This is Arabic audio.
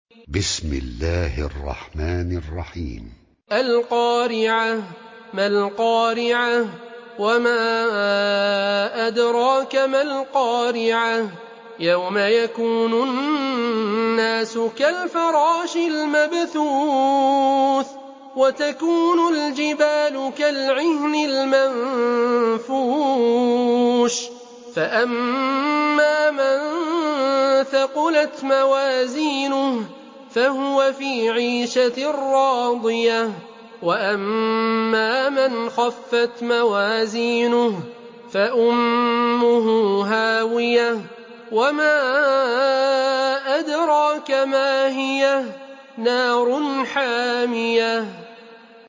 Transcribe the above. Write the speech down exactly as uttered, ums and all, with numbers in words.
بسم الله الرحمن الرحيم. القارعة. ما القارعة؟ وما أدراك ما القارعة؟ يوم يكون الناس كالفراش المبثوث وتكون الجبال كالعهن المنفوش فأما من ثقلت موازينه فهو في عيشة راضية وأما من خفت موازينه فأمه هاوية وما أدراك ما هي نار حامية.